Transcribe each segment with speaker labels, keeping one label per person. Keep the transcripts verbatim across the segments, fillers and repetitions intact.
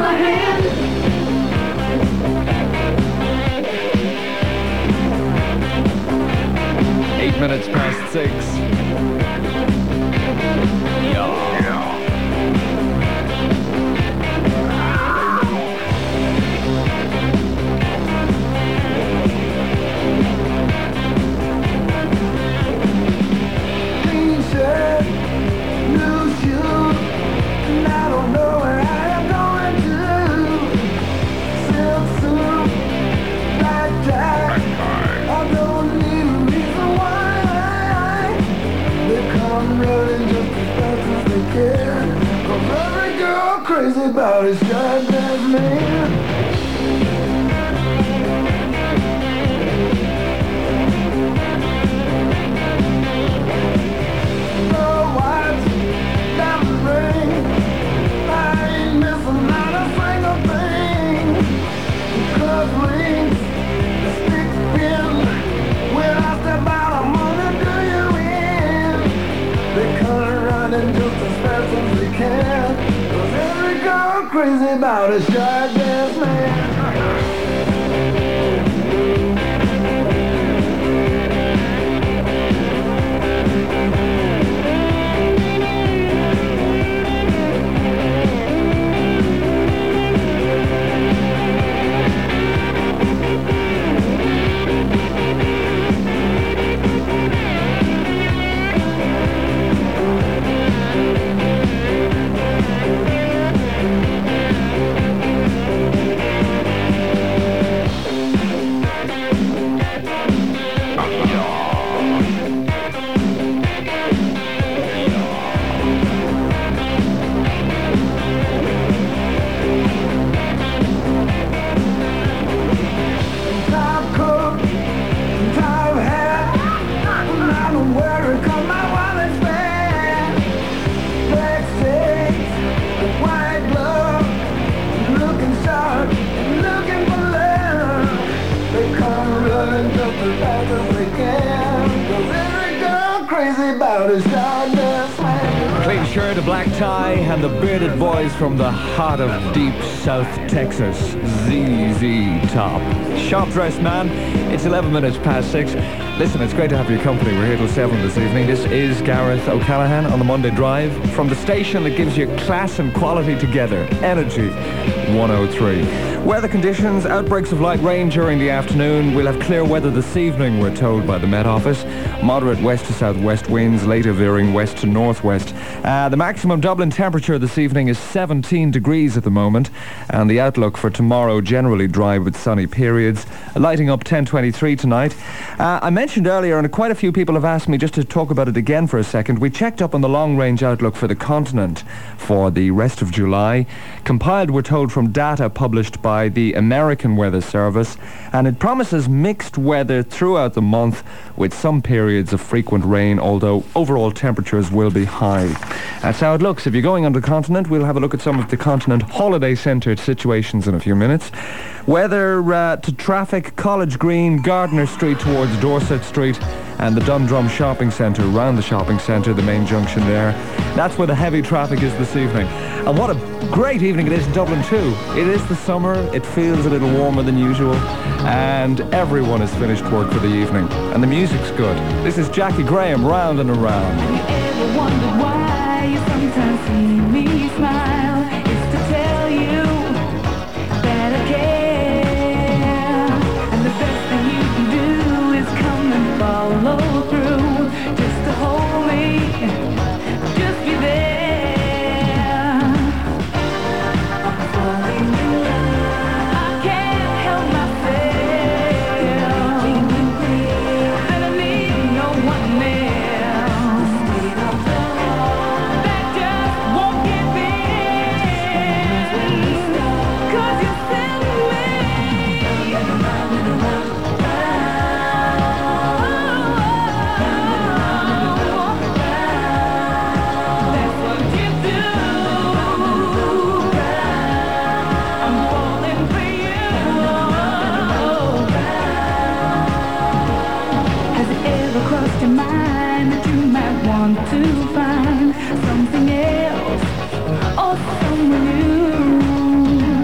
Speaker 1: Eight minutes past six.
Speaker 2: Crazy about his goddamn man. No white diamond ring, I ain't missing not a single thing. Cufflinks, stick pin, when I step out I'm gonna do you in. They come running just as fast as they can. Crazy about a shark dance man.
Speaker 1: Clean shirt, a black tie, and the bearded boys from the heart of deep South Texas, Z Z Top. Sharp-dressed man, it's eleven minutes past six. Listen, it's great to have your company. We're here till seven this evening. This is Gareth O'Callaghan on the Monday Drive from the station that gives you class and quality together. Energy one oh three. Weather conditions, outbreaks of light rain during the afternoon. We'll have clear weather this evening, we're told by the Met Office. Moderate west to southwest winds, later veering west to northwest. Uh, the maximum Dublin temperature this evening is seventeen degrees at the moment, and the outlook for tomorrow generally dry with sunny periods. Lighting up ten twenty-three tonight. Uh, I mentioned earlier, and quite a few people have asked me just to talk about it again for a second. We checked up on the long-range outlook for the continent for the rest of July, compiled, we're told, from data published by the American Weather Service, and it promises mixed weather throughout the month with some periods of frequent rain, although overall temperatures will be high. That's how it looks. If you're going on the continent, we'll have a look at some of the continent holiday-centred situations in a few minutes. Weather uh, to traffic, College Green, Gardiner Street towards Dorset Street, and the Dundrum Shopping Centre, around the shopping centre, the main junction there. That's where the heavy traffic is this evening. And what a great evening it is in Dublin too. It is the summer, it feels a little warmer than usual, and everyone has finished work for the evening. And the music's good. This is Jackie Graham, Round and Around.
Speaker 3: Have you ever wondered why you sometimes see me smile? It's to tell you that I care. And the best thing you can do is come and follow through. Just to hold me, just be there. I'm falling in love. I can't help myself. And I need no one else. That just won't give in. 'Cause you send me round and around. That's what you do. I'm falling for you. Has it ever crossed your mind that you might want to find something else or someone new?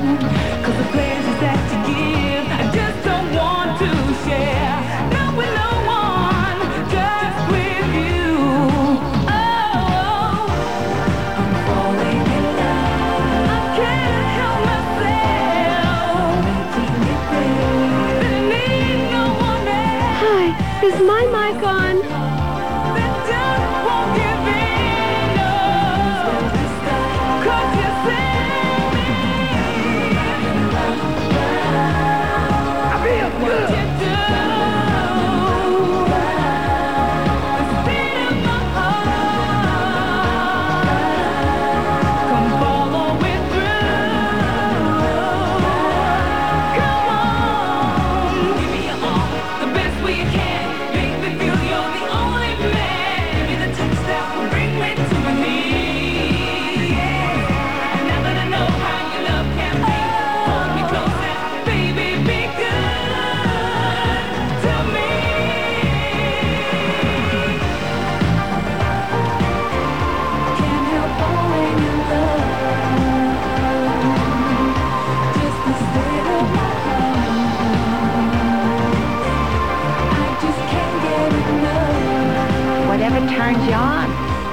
Speaker 3: turns you on.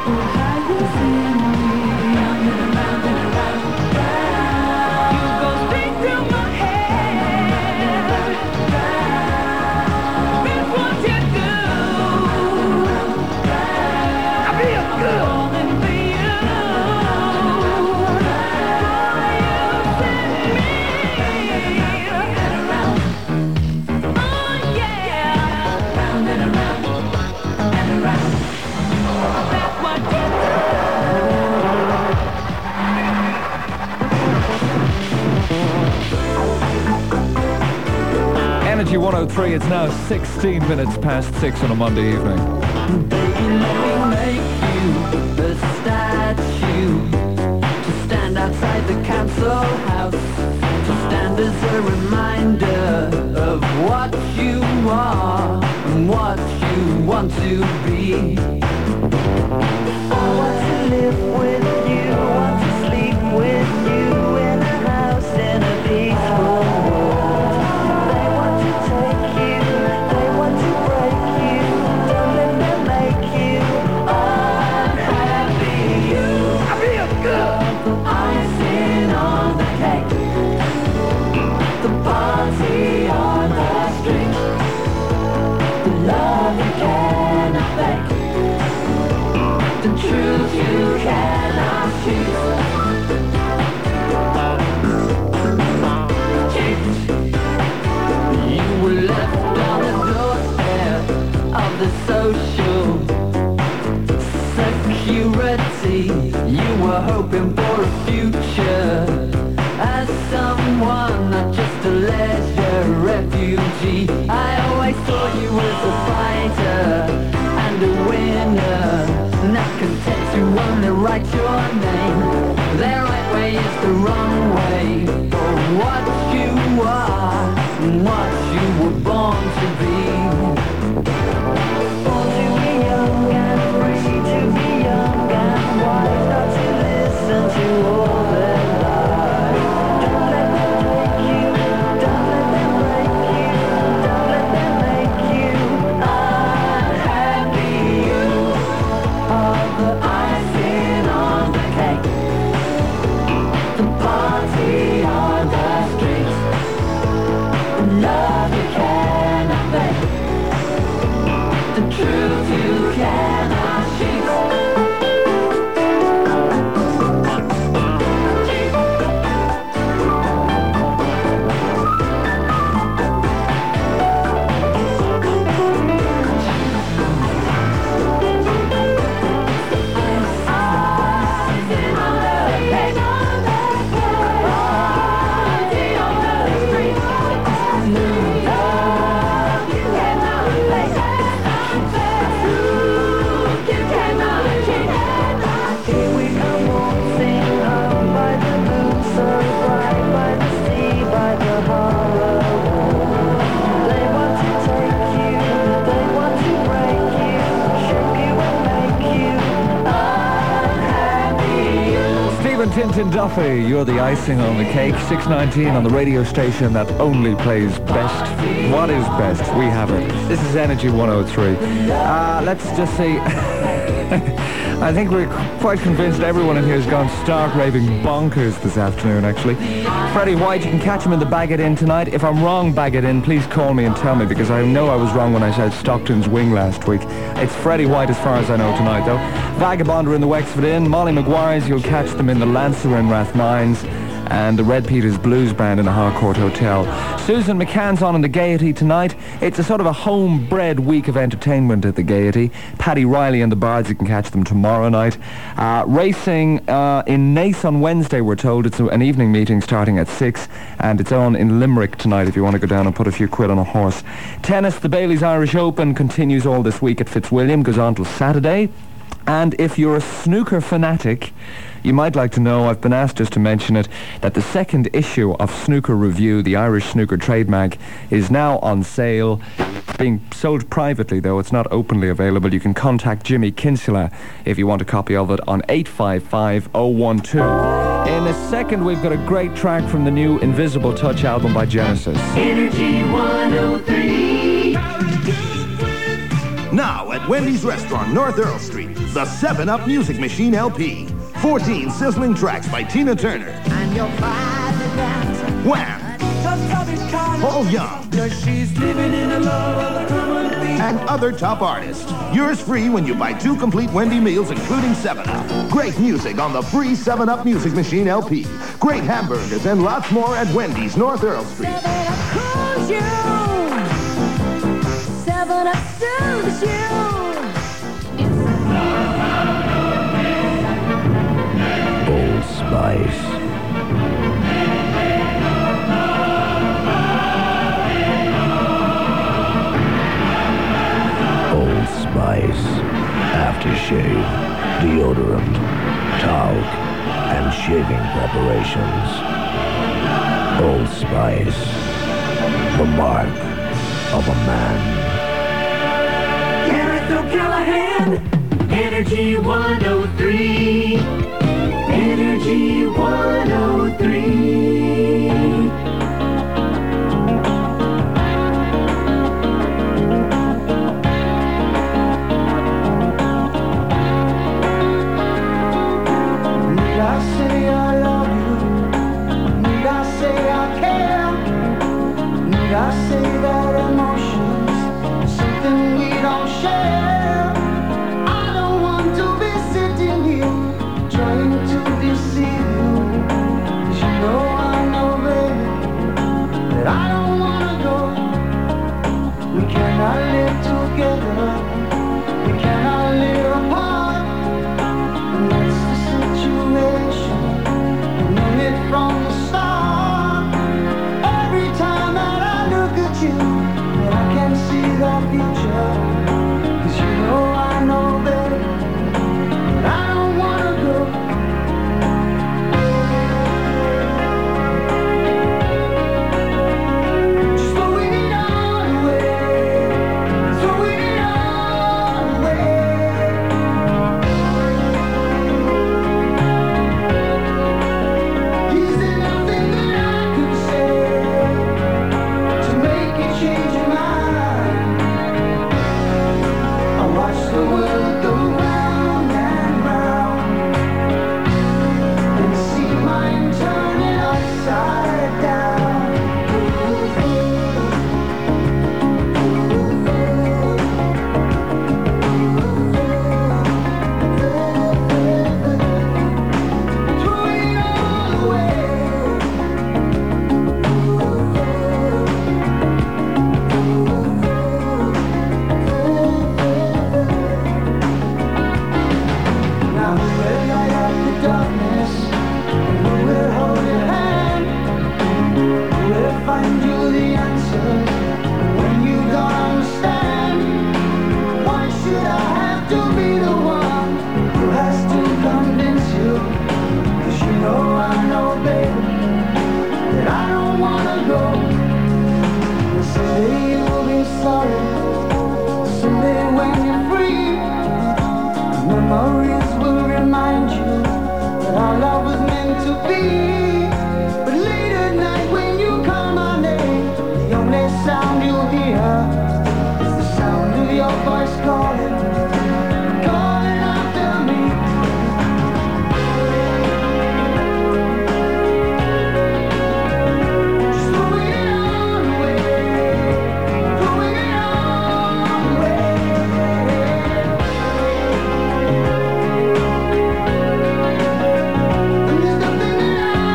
Speaker 3: You go straight to my head. That's what you do. I feel good. Falling for you.
Speaker 1: Energy one oh three, it's now sixteen minutes past six on a Monday evening.
Speaker 4: Baby, let me make you a statue to stand outside the council house, to stand as a reminder of what you are and what you want to be. I want to live with you, want to sleep with you in a house in a peaceful world. They want to take you, they want to break you, don't let them make you unhappy. You, I feel good. The icing on the cake, the party on the street, the love you cannot fake, the truth you cannot choose. You were left on the doorstep of the social security. You were hoping for a future as someone, not just a leisure refugee. I always thought you was a fighter and a winner, not content to only write your name. The right way is the wrong way for what you are and what you were born to be. Born to be young and free, to be young and wise, not to listen to all their lies. Don't let them take you, don't let them break you, don't let them make you unhappy. You are the icing on the cake, the party on the streets, the love you cannot fake, the truth you cannot cheat.
Speaker 1: Tintin Duffy, you're the icing on the cake. six nineteen on the radio station that only plays best. What is best? We have it. This is Energy one oh three. Uh, let's just see. I think we're quite convinced everyone in here has gone stark raving bonkers this afternoon, actually. Freddie White, you can catch him in the Bag It In tonight. If I'm wrong, Bag It In, please call me and tell me, because I know I was wrong when I said Stockton's Wing last week. It's Freddie White as far as I know tonight, though. Vagabond are in the Wexford Inn. Molly Maguire's, you'll catch them in the Lancer and Rathmines. And the Red Peters Blues Band in the Harcourt Hotel. Susan McCann's on in the Gaiety tonight. It's a sort of a homebred week of entertainment at the Gaiety. Paddy Riley and the Bards, you can catch them tomorrow night. Uh, racing uh, in Naas on Wednesday, we're told. It's an evening meeting starting at six, and it's on in Limerick tonight if you want to go down and put a few quid on a horse. Tennis, the Bailey's Irish Open continues all this week at Fitzwilliam, goes on till Saturday. And if you're a snooker fanatic, you might like to know, I've been asked just to mention it, that the second issue of Snooker Review, the Irish snooker trade mag, is now on sale. It's being sold privately, though. It's not openly available. You can contact Jimmy Kinsella if you want a copy of it on eight five five oh one two. In a second, we've got a great track from the new Invisible Touch album by Genesis.
Speaker 4: Energy one oh three.
Speaker 5: Now at Wendy's Restaurant, North Earl Street. the seven up Music Machine L P. fourteen sizzling tracks by Tina Turner.
Speaker 2: And your father
Speaker 5: Wham! Paul Young.
Speaker 2: she's living in a love of the common people.
Speaker 5: And other top artists. Yours free when you buy two complete Wendy meals, including seven up. Great music on the free seven up Music Machine L P. Great hamburgers and lots more at Wendy's, North Earl Street.
Speaker 3: Seven Up cools you. Seven Up soothes you.
Speaker 1: Old Spice. Old Spice. Aftershave, deodorant, talc, and shaving preparations. Old Spice. The mark of a man.
Speaker 4: Gareth O'Callahan, Energy one oh three. Energy one oh three.
Speaker 2: Need I say I love you? Need I say I care? Need I say that emotions are something we don't share? I don't want to be sitting here trying to deceive you. 'Cause you know I know, baby, that I don't wanna go. We cannot live together. We cannot live apart. And that's the situation. I knew it from the start. Every time that I look at you, I can see the future. 'Cause you know I know, baby, that I don't wanna go. Just throw it all away. Throw it all away. Is there nothing that I could say to make you change your mind? I watch the world go round and round and see mine turning upside down. Throw it all away. Now who will light up the darkness? And who will hold your hand? Who will find you the answers when you don't understand? Why should I have to be the one who has to convince you? 'Cause you know I know, baby, that I don't wanna go. Someday you'll be sorry. Someday when you're free, memories will remind you that our love was meant to be. But late at night when you call my name, the only sound you'll hear is the sound of your voice calling, calling after me. Just throw it all away. Throw it all away. And there's nothing that I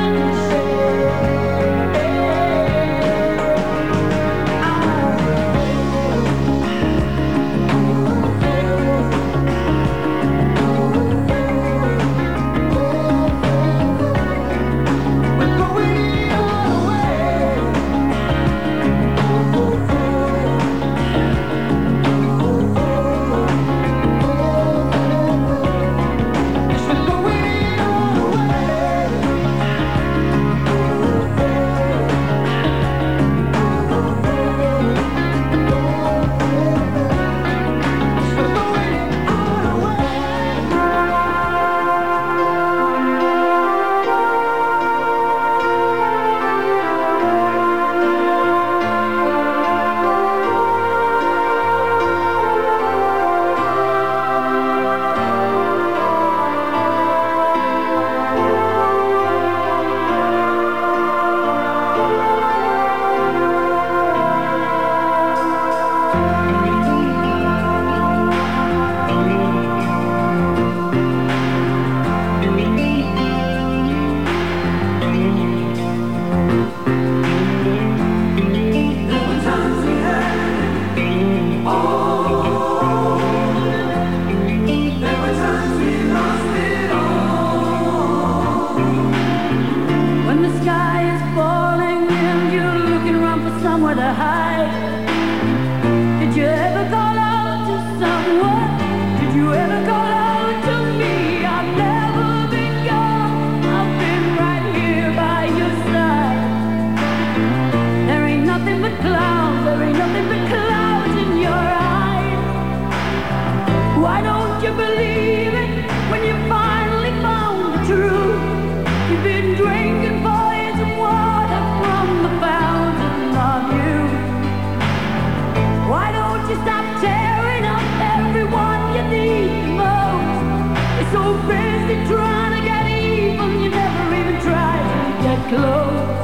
Speaker 3: somewhere to hide. Did you ever call out to someone? Did you ever call out to me? I've never been gone. I've been right here by your side. There ain't nothing but clouds. There ain't nothing but clouds in your eyes. Why don't you believe it when you finally found the truth? You've been drinking poison water from the fountain of youth. Why don't you stop tearing up everyone you need most? You're so busy trying to get even, you never even try to get close.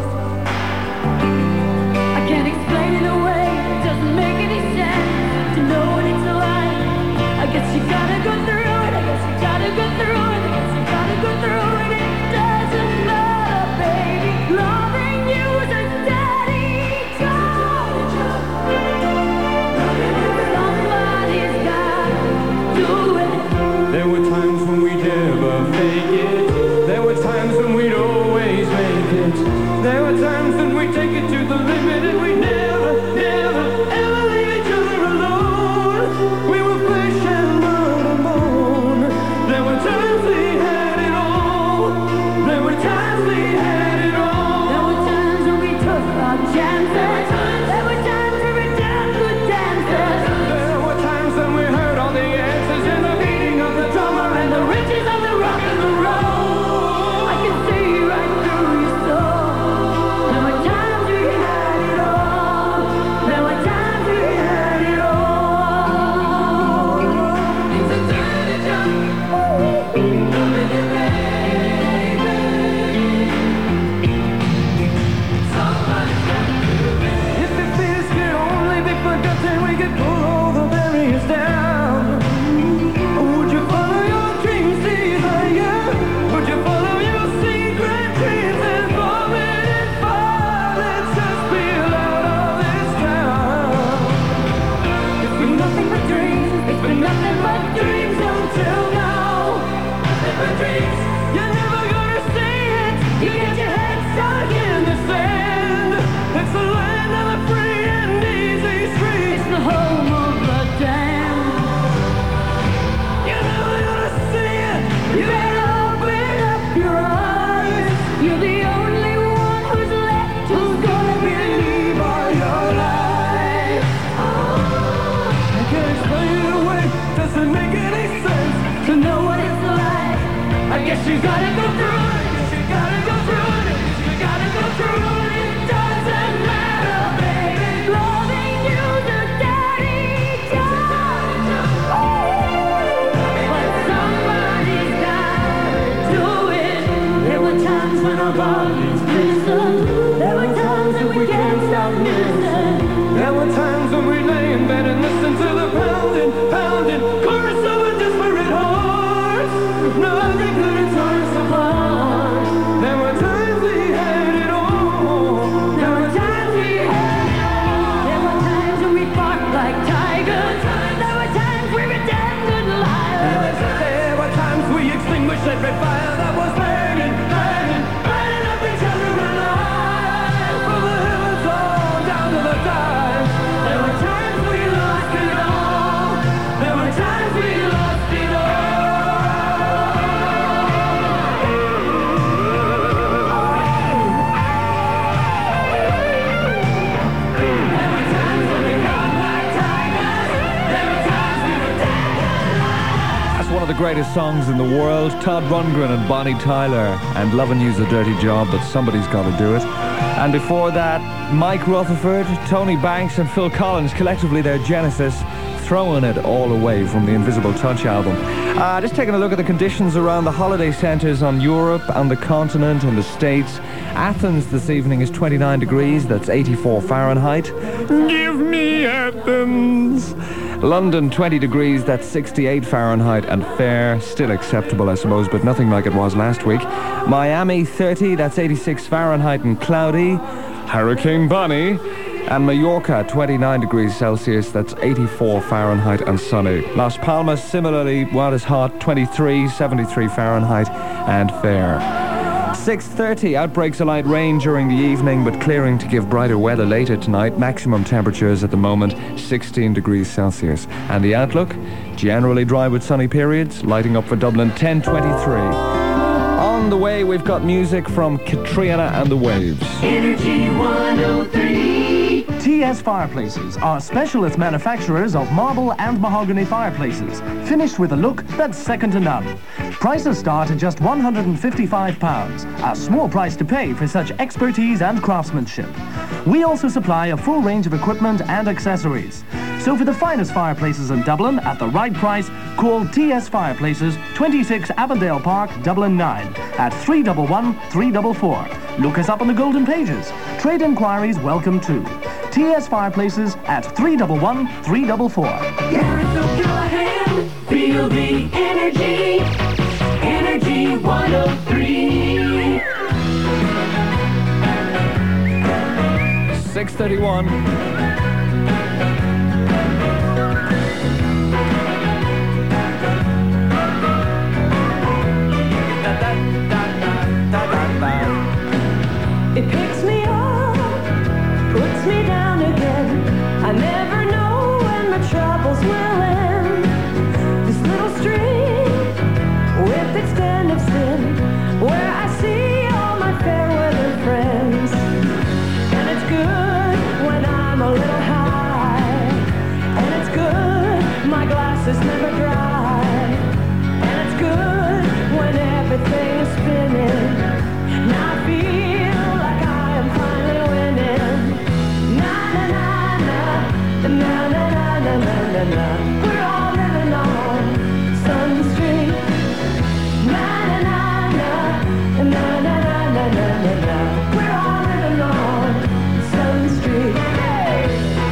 Speaker 3: I can't explain it away, it doesn't make any sense to know what it's like. I guess you gotta go through it, I guess you gotta go through it, I guess you gotta go through it. It doesn't matter, baby, loving you is a daddy job. Somebody's gotta do it.
Speaker 6: There were times when we'd never fake it. There were times when we'd always make it. There were times when we'd take it to the limit and we'd never, never, ever leave each other alone. We were flesh and blood and bone. There were times we had it all. There were times we had it all.
Speaker 3: There were times when we took our chances. There were times when we damn good dancers.
Speaker 6: There were times when we heard all the answers in the beating of the drummer and the riches of the rock and the roll.
Speaker 3: I can see right through your soul. There were times we had it all. There were times we had it all. It's a dirty job. Loving you, baby. Somebody's got to do it.
Speaker 6: If the fears could only be forgotten, we could pull all the barriers down. Would you follow your dreams desire? Would you follow your secret dreams and vomit and fire? Let's just peel out of this town.
Speaker 3: It's been nothing but dreams. It's been nothing but dreams until now. Nothing but dreams.
Speaker 6: You're never gonna see it. You get your head stuck in the sand. It's the land of the free and easy streets.
Speaker 3: It's the home of the damned.
Speaker 6: You're never gonna see it.
Speaker 3: You better open up your eyes. You're the only one who's left who's gonna believe all your lies.
Speaker 6: I can't explain it away. Doesn't make any sense.
Speaker 3: To know what it's like,
Speaker 6: I guess you gotta go through it. I guess you gotta go through it. I guess you gotta go through it.
Speaker 3: it doesn't matter, baby. Loving you's a daddy job. But somebody's gotta do it. There were times when our bodies listened. There were times that we can't stop missing.
Speaker 6: There were times when we lay in bed and listened to the pounding, pounding chorus of a desperate heart. Nothing could have torn us apart. There were times we had it all.
Speaker 3: There were times we had it all. There were times when we fought like tigers. There were times we were damn good liars.
Speaker 6: There were times we extinguished every fire that was burning, burning, burning up each other alive. From the heavens on down to the dive. There were times we lost it all. There were times we lost it all. There were times when we fought like tigers. There were times we were dead.
Speaker 1: That's one of the greatest songs in the world. Todd Rundgren and Bonnie Tyler. And Lovin' You's a Dirty Job, but somebody's got to do it. And before that, Mike Rutherford, Tony Banks and Phil Collins, collectively their Genesis, Throwing It All Away from the Invisible Touch album. Uh, just taking a look at the conditions around the holiday centres on Europe, on the continent, and the States. Athens this evening is twenty-nine degrees, that's eighty-four Fahrenheit. Give me Athens! London, twenty degrees, that's sixty-eight Fahrenheit, and fair, still acceptable, I suppose, but nothing like it was last week. Miami, thirty, that's eighty-six Fahrenheit and cloudy. Hurricane Bonnie. And Mallorca, twenty-nine degrees Celsius, that's eighty-four Fahrenheit and sunny. Las Palmas, similarly, well, it's hot, twenty-three, seventy-three Fahrenheit and fair. six thirty, outbreaks of light rain during the evening, but clearing to give brighter weather later tonight. Maximum temperatures at the moment, sixteen degrees Celsius. And the outlook, generally dry with sunny periods, lighting up for Dublin, ten twenty-three. On the way, we've got music from Katrina and the Waves.
Speaker 4: Energy one oh three.
Speaker 7: T S Fireplaces are specialist manufacturers of marble and mahogany fireplaces, finished with a look that's second to none. Prices start at just one hundred fifty-five pounds, a small price to pay for such expertise and craftsmanship. We also supply a full range of equipment and accessories. So for the finest fireplaces in Dublin at the right price, call T S Fireplaces, twenty-six Avondale Park, Dublin nine, at three one one, three four four. Look us up on the golden pages. Trade inquiries welcome too. T S Fireplaces at three one one, three four four.
Speaker 4: Arizona Callahan, feel the energy. Energy one oh three.
Speaker 1: six thirty-one.
Speaker 3: It picks me up, puts me down again. I never know when my troubles will end. This little stream with its den of sin, where I see all my fair weather friends. And it's good when I'm a little high, and it's good my glass is never dry, and it's good when everything is spinning. Now I feel like I am finally winning. Na na na na, na na na na na na na. We're all living on Sun Street. Na na na na, na na na na na na na. We're all living on Sun Street. Hey!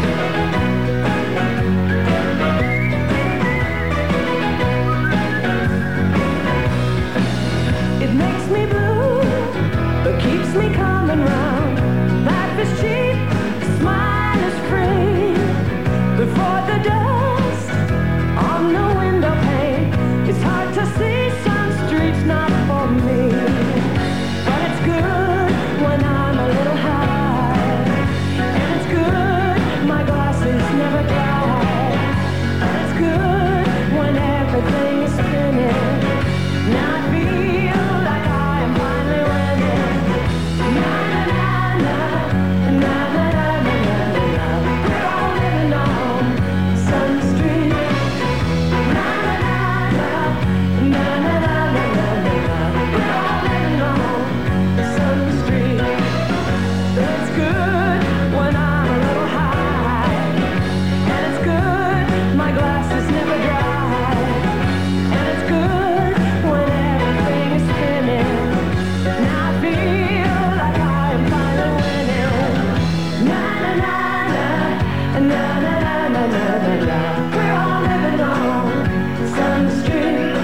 Speaker 3: It makes me blue, but keeps me coming round. Life is cheap, smile is free. Before the dust on the window pane, it's hard to see some streets not for me. But it's good when I'm a little high, and it's good my glass is never dry, and it's good when everything is spinning. Now I feel like I am finally winning. Na na na na, na na na na na na. We're all living on Sun Street. Na na na na, na na na na na na. We're all living on Sun Street. It's good when I'm a little high, and it's good my glass is never dry, and it's good when everything is spinning. Now I feel like I am finally winning. Na na na na, na na na na na na. We're all living on Sun Street.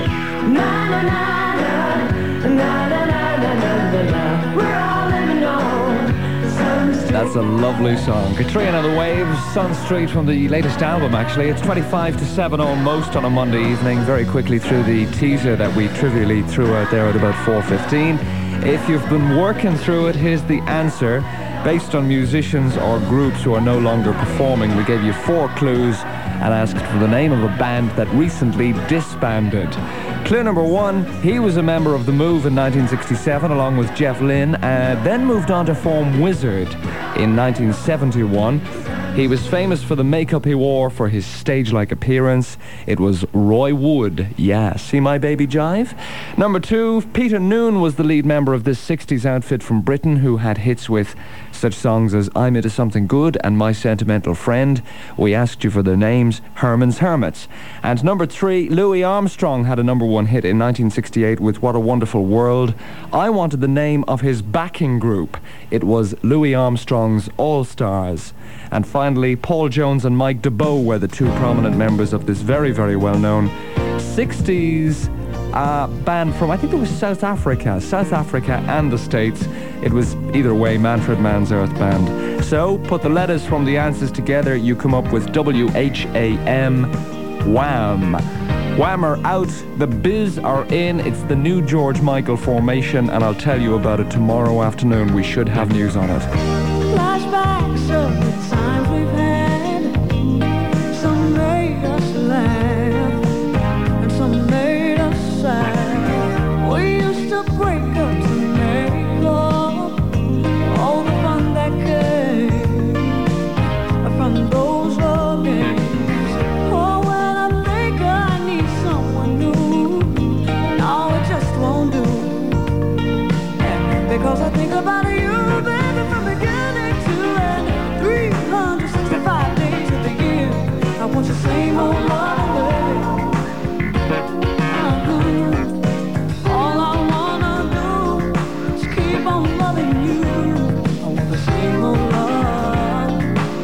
Speaker 3: Na na na na, na na na na na na. We're all living on Sun Street.
Speaker 1: That's a lovely song. Katrina and the Waves, Sun Street, from the latest album, actually. It's twenty-five to seven almost on a Monday evening. Very quickly through the teaser that we trivially threw out there at about four fifteen. If you've been working through it, here's the answer. Based on musicians or groups who are no longer performing, we gave you four clues and asked for the name of a band that recently disbanded. Clue number one, he was a member of The Move in nineteen sixty-seven along with Jeff Lynne, uh, then moved on to form Wizzard in nineteen seventy-one. He was famous for the makeup he wore for his stage-like appearance. It was Roy Wood. Yeah, see my baby jive? Number two, Peter Noone was the lead member of this sixties outfit from Britain who had hits with such songs as I'm Into Something Good and My Sentimental Friend. We asked you for their names, Herman's Hermits. And number three, Louis Armstrong had a number one hit in nineteen sixty-eight with What a Wonderful World. I wanted the name of his backing group. It was Louis Armstrong's All-Stars. And finally, Paul Jones and Mike DeBow were the two prominent members of this very, very well-known sixties uh, band from, I think it was South Africa, South Africa and the States. It was, either way, Manfred Mann's Earth Band. So, put the letters from the answers together, you come up with W H A M, Wham! Wham are out, the Biz are in. It's the new George Michael formation, and I'll tell you about it tomorrow afternoon. We should have news on it.
Speaker 3: Flashbacks of the times we've had. Some made us laugh, and some made us sad. We used to break up to make love. All the fun that came from those love games. Oh, when I think I need someone new, no, it just won't do. Because I think about you, baby, from beginning to end. three hundred sixty-five days of the year. I want your same old love, baby. Uh-huh. All I wanna do is keep on loving you. I want the same old love.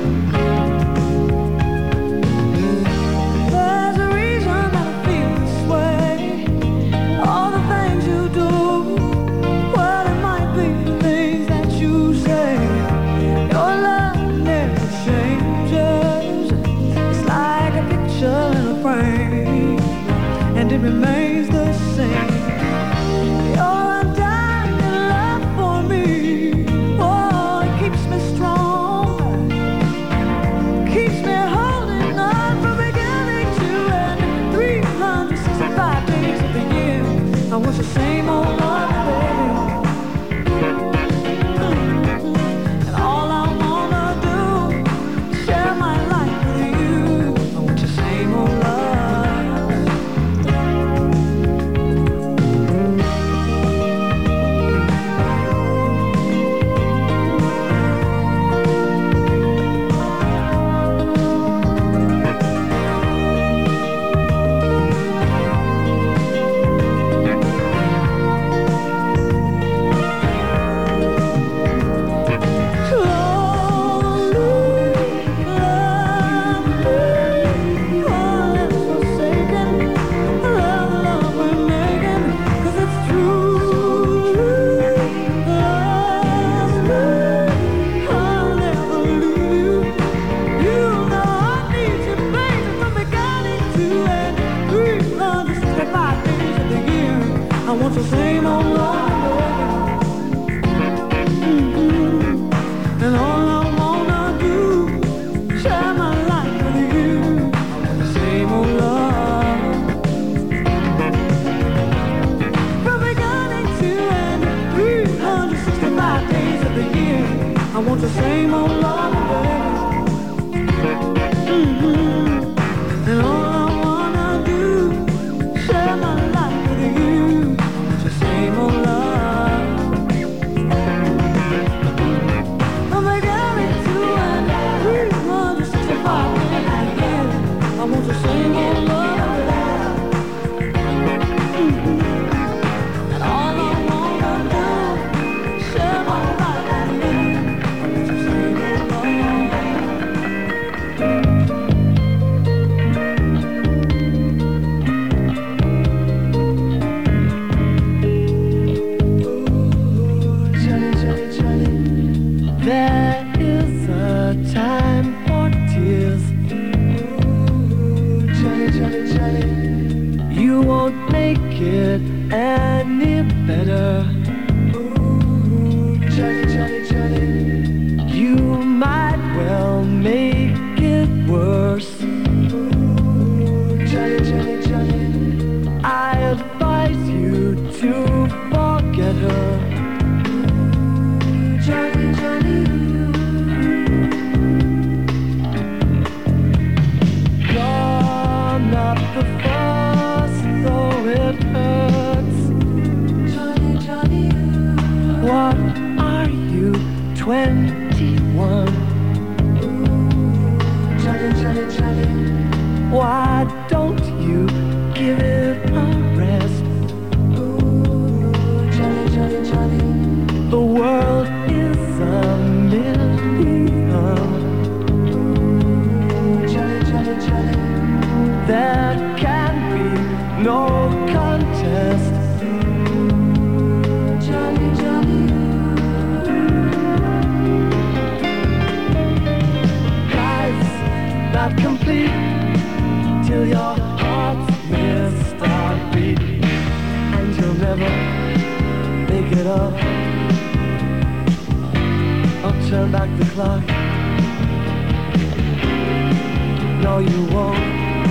Speaker 3: There's a reason that I feel this way. All the things you do, well, it might be the things that you say. Your love never changes. It's like a picture in a frame, and it remains the same. Your undying love for me, oh, it keeps me strong, keeps me holding on from beginning to end. three hundred sixty-five days of the year. I want the same old love, baby. And all I wanna do is share my life with you. I want your same old love. I want the same old love, mm-hmm. And all I wanna do is share my life with you. I want the same old love. From beginning to end, three hundred sixty-five days of the year. I want the same old love, baby. Mm-hmm. And all I wanna do is share my life with you. Same old love. From beginning to end, three hundred sixty-five days a year. I want the same old love. Mm-hmm. And all I wanna do is share my life with you. I want the same old
Speaker 4: There is a time for tears. Ooh, Johnny, Johnny, Johnny. You won't make it any better. Ooh, Johnny, Johnny, Johnny. You might well make it worse. Ooh, Johnny, Johnny, Johnny. I advise you to forget her. Johnny, Johnny, you're not the first, though it hurts. Johnny, Johnny, what are you, twenty-one? Ooh, Johnny, Johnny, Johnny, why don't you give it a rest? Ooh, Johnny, Johnny, Johnny, the world is a million. Ooh, Johnny, Johnny, Johnny, there can be no contest. Ooh, Johnny, Johnny, life's not complete till you're turn back the clock. No, you won't.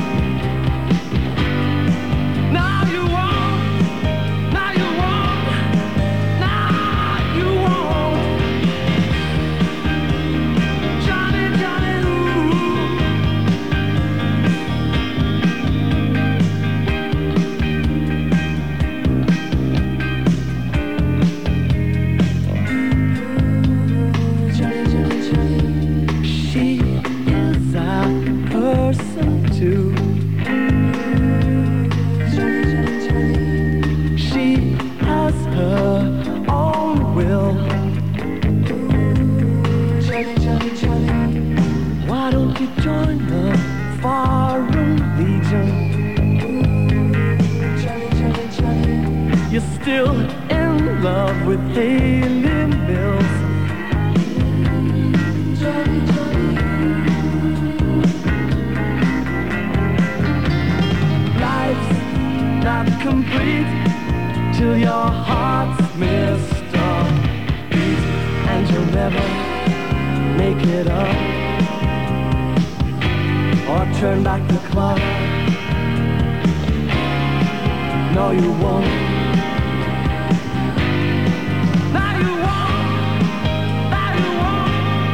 Speaker 4: No, you won't. No, you won't. No, you won't. Johnny, Johnny, Johnny, Johnny, Johnny. She is a person too. Johnny, Johnny, Johnny. She has her own will. Johnny, Johnny, Johnny. Why don't you join the Foreign Legion? Johnny, Johnny, Johnny. You're still in love with Haley Mills. Johnny, Johnny. Life's not complete till your heart's missed a beat, and you'll never make it up or turn back the clock. No, you won't. No, you won't. No, you won't.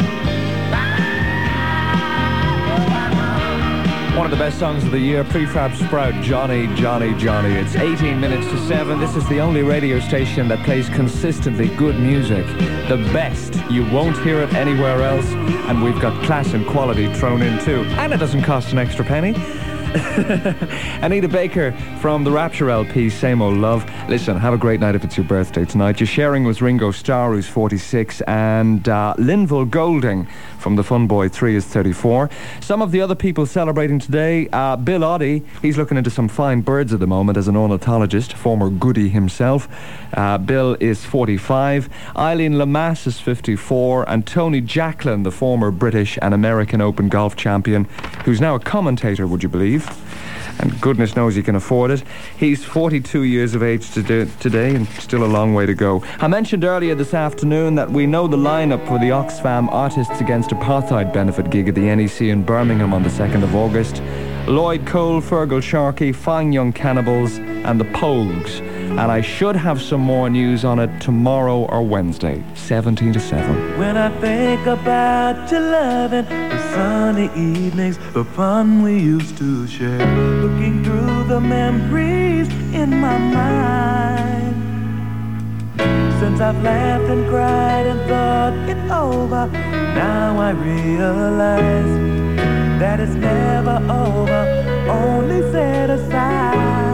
Speaker 1: One of the best songs of the year, Prefab Sprout, Johnny, Johnny, Johnny. It's eighteen minutes to seven. This is the only radio station that plays consistently good music. The best. You won't hear it anywhere else. And we've got class and quality thrown in too. And it doesn't cost an extra penny. Anita Baker from the Rapture L P, Same Old Love. Listen, have a great night if it's your birthday tonight. You're sharing with Ringo Starr, who's forty-six, and uh, Linville Golding from the Fun Boy three is thirty-four. Some of the other people celebrating today, uh, Bill Oddie, he's looking into some fine birds at the moment as an ornithologist, former goodie himself. Uh, Bill is forty-five. Eileen Lamass is fifty-four. And Tony Jacklin, the former British and American Open golf champion, who's now a commentator, would you believe? And goodness knows he can afford it. He's forty-two years of age to do, today and still a long way to go. I mentioned earlier this afternoon that we know the lineup for the Oxfam Artists Against Apartheid benefit gig at the N E C in Birmingham on the second of August. Lloyd Cole, Fergal Sharkey, Fine Young Cannibals and the Pogues. And I should have some more news on it tomorrow or Wednesday, seventeen to seven.
Speaker 8: When I think about your loving, the sunny evenings, the fun we used to share, looking through the memories in my mind. Since I've laughed and cried and thought it over, now I realize that it's never over, only set aside.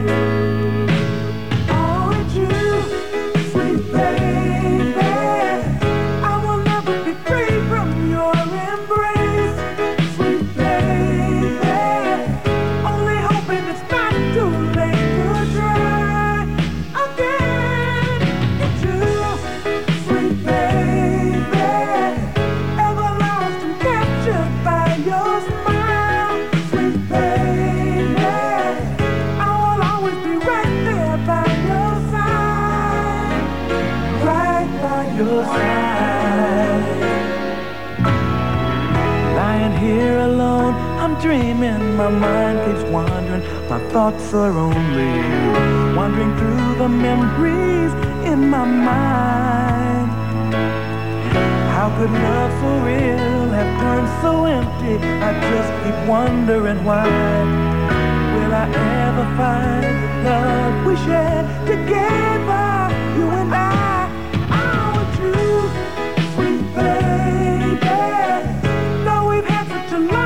Speaker 8: Dreaming, my mind keeps wandering, my thoughts are only you, wandering through the memories in my mind. How could love so real have turned so empty? I just keep wondering why. Will I ever find the love we shared together, you and I? I want you, sweet baby. Though we've had such a long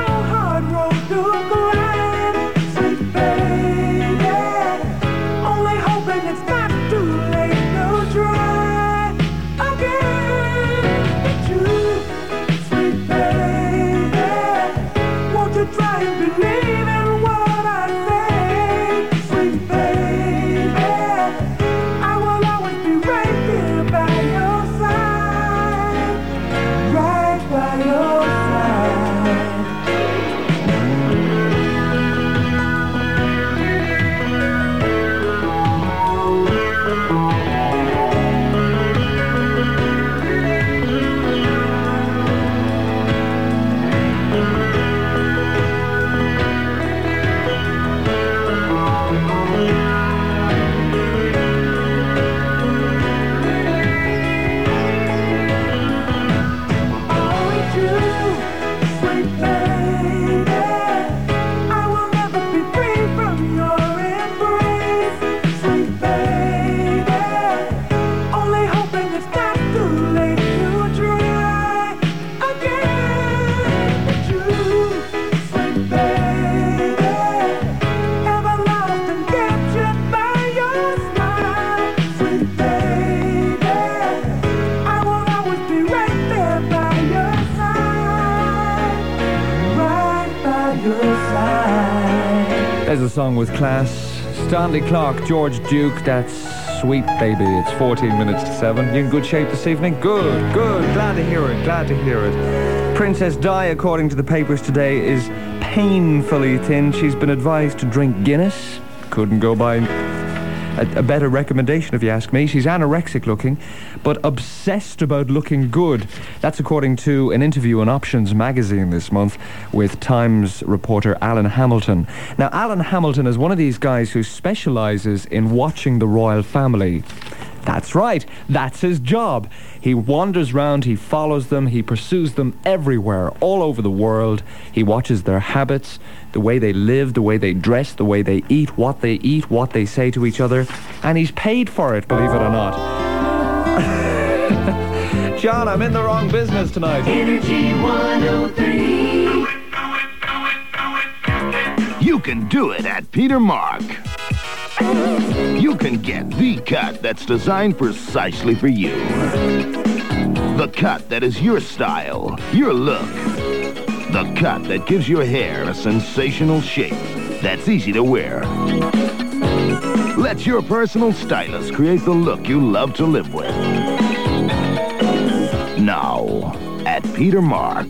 Speaker 8: right
Speaker 1: There's a song with class. Stanley Clarke, George Duke, that's Sweet Baby. It's fourteen minutes to seven. You in good shape this evening? Good, good. Glad to hear it, glad to hear it. Princess Di, according to the papers today, is painfully thin. She's been advised to drink Guinness. Couldn't go by a, a better recommendation, if you ask me. She's anorexic looking, but obsessed about looking good. That's according to an interview in Options magazine this month with Times reporter Alan Hamilton. Now, Alan Hamilton is one of these guys who specialises in watching the royal family. That's right, that's his job. He wanders round, he follows them, he pursues them everywhere, all over the world. He watches their habits, the way they live, the way they dress, the way they eat, what they eat, what they say to each other, and he's paid for it, believe it or not. John, I'm in the wrong business tonight.
Speaker 4: Energy one oh three.
Speaker 5: You can do it at Peter Mark. You can get the cut that's designed precisely for you. The cut that is your style, your look. The cut that gives your hair a sensational shape that's easy to wear. Let your personal stylist create the look you love to live with. Now, at Peter Mark.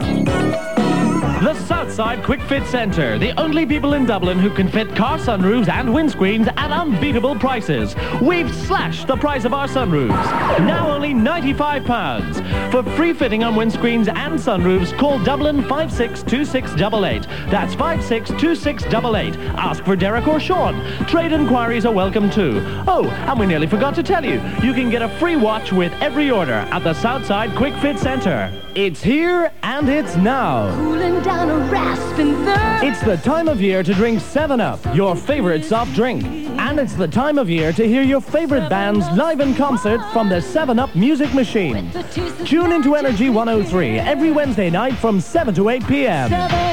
Speaker 7: The Southside Quick Fit Centre, the only people in Dublin who can fit car sunroofs and windscreens at unbeatable prices. We've slashed the price of our sunroofs. Now only ninety-five pounds. For free fitting on windscreens and sunroofs, call Dublin five six two six eight eight. That's five six two six eight eight. Ask for Derek or Sean. Trade inquiries are welcome too. Oh, and we nearly forgot to tell you, you can get a free watch with every order at the Southside Quick Fit Centre. It's here and it's now.
Speaker 3: Cooling down a rasping thirst.
Speaker 7: It's the time of year to drink seven up, your favorite soft drink. And it's the time of year to hear your favorite bands live in concert from the seven up Music Machine. Tune into Energy one oh three every Wednesday night from seven to eight p.m.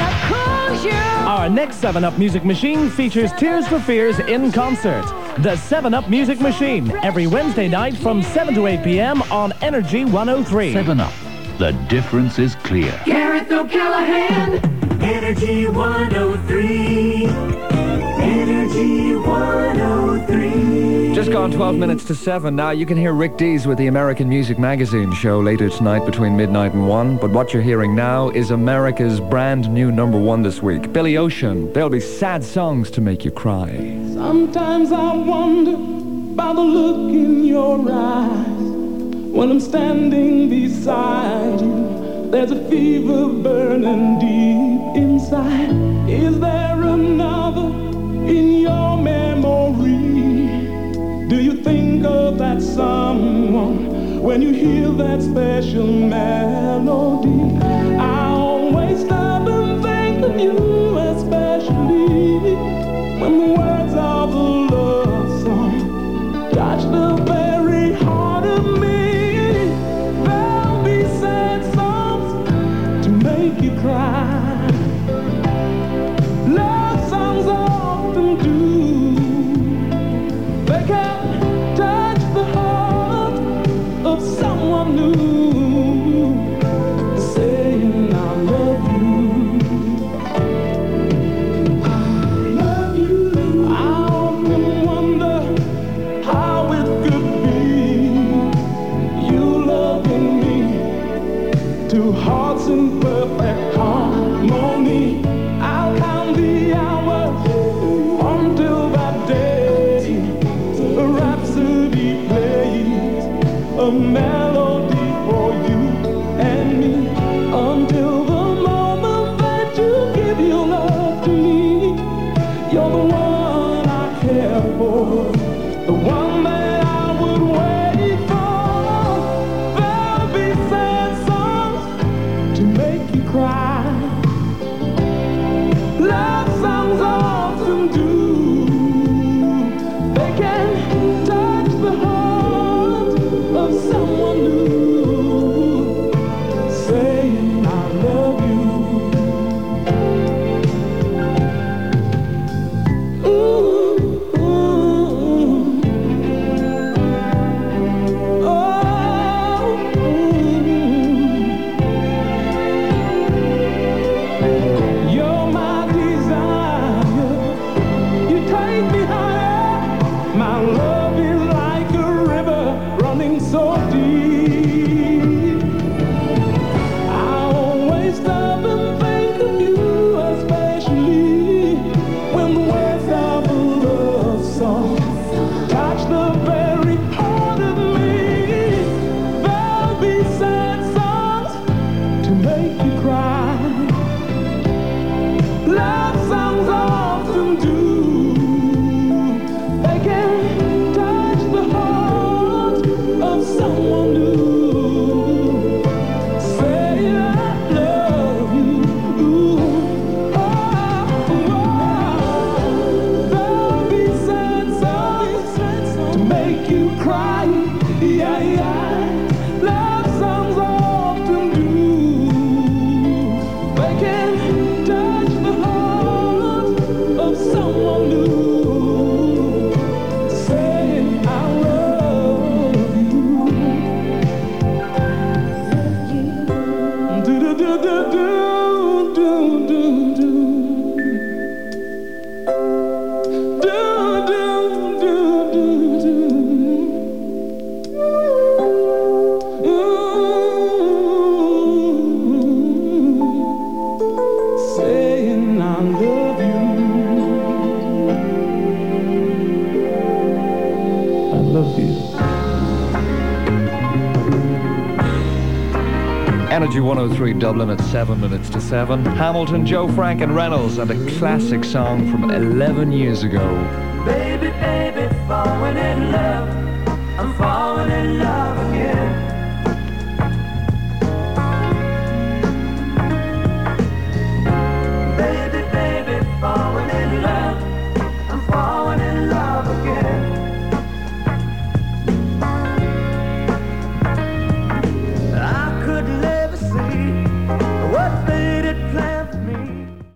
Speaker 7: Our next seven up Music Machine features Tears for Fears in concert. The seven up Music Machine, every Wednesday night from seven to eight p.m. on Energy one oh three.
Speaker 9: seven up. The difference is clear.
Speaker 4: Gareth O'Callaghan, Energy one oh three. Energy one oh three.
Speaker 1: Just gone twelve minutes to seven. Now you can hear Rick Dees with the American Music Magazine show later tonight between midnight and one. But what you're hearing now is America's brand new number one this week. Billy Ocean. There'll be sad songs to make you cry.
Speaker 6: Sometimes I wonder about the look in your eyes. When I'm standing beside you, there's a fever burning deep inside. Is there another in your memory? Do you think of that someone when you hear that special melody? I always stop and think of you, especially when the words of the love song touch the very heart of me. Cry. Love songs often do. They can touch the heart of someone new, saying I love you. I love you. I often wonder how it could be, you loving me, two hearts in perfect harmony. I'll count the hours until that day a rhapsody plays, a melody for you and me, until the moment that you give your love to me. You're the one I care for, the one that I would wait for. There'll be sad songs to make you cry.
Speaker 1: Energy one oh three Dublin at seven minutes to seven. Hamilton, Joe Frank and Reynolds, and a classic song from eleven years ago.
Speaker 4: Baby, baby, falling in love. I'm falling in love.